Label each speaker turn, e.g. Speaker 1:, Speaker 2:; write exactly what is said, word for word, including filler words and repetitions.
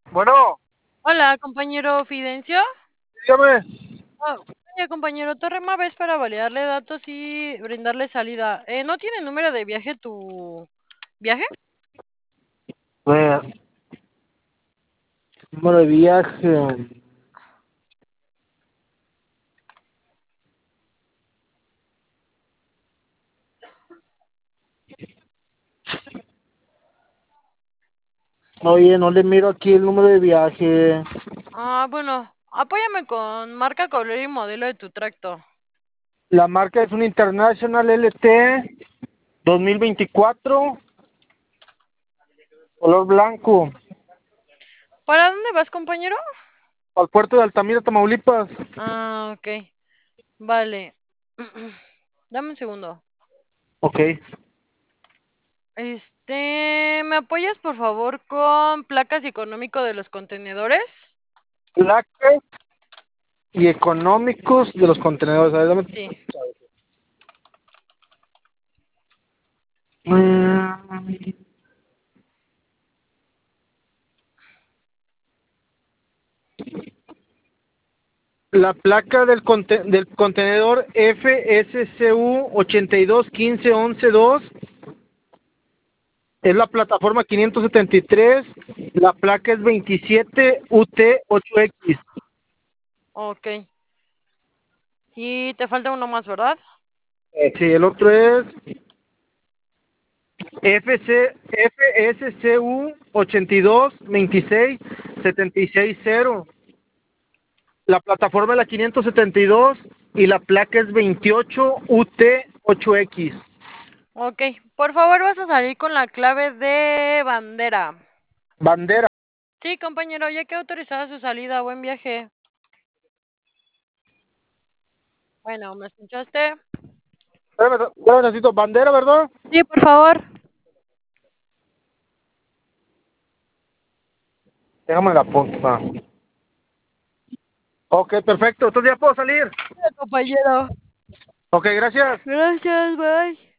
Speaker 1: Bueno,
Speaker 2: Hola, compañero Fidencio.
Speaker 1: dígame.
Speaker 2: Oh, oye, compañero, te ves para validarle datos y brindarle salida. Eh, ¿no tiene número de viaje tu viaje?
Speaker 1: A ver, número de viaje. Oye, no le miro aquí el número de viaje.
Speaker 2: Ah, bueno, apóyame con marca, color y modelo de tu tracto.
Speaker 1: La marca es un International L T dos mil veinticuatro, color blanco,
Speaker 2: ¿Para dónde vas, compañero?
Speaker 1: al puerto de Altamira, Tamaulipas.
Speaker 2: Ah, ok. Vale. Dame un segundo.
Speaker 1: Ok.
Speaker 2: Este, ¿me apoyas por favor con placas y económico de los contenedores?
Speaker 1: Placas y económicos de los contenedores. A ver, dame-
Speaker 2: Sí.
Speaker 1: Mm, La placa del, conte- del contenedor F S C U ochenta y dos quince once dos. Es la plataforma quinientos setenta y tres, la placa es veintisiete U T ocho X.
Speaker 2: Ok. Y te falta uno más, ¿verdad?
Speaker 1: Eh, sí, el otro es F C, F S C U ochenta y dos veintiséis setenta y seis cero. La plataforma es la quinientos setenta y dos y la placa es veintiocho U T ocho X.
Speaker 2: Ok, por favor vas a salir con la clave de bandera.
Speaker 1: Bandera.
Speaker 2: Sí, compañero, ya que autorizada su salida, buen viaje. Bueno, ¿me escuchaste?
Speaker 1: Espérame, espérame, necesito bandera, ¿verdad?
Speaker 2: Sí, por favor.
Speaker 1: Déjame la punta. Ok, perfecto. Entonces ya puedo salir.
Speaker 2: Sí, compañero.
Speaker 1: Ok, gracias.
Speaker 2: Gracias, bye.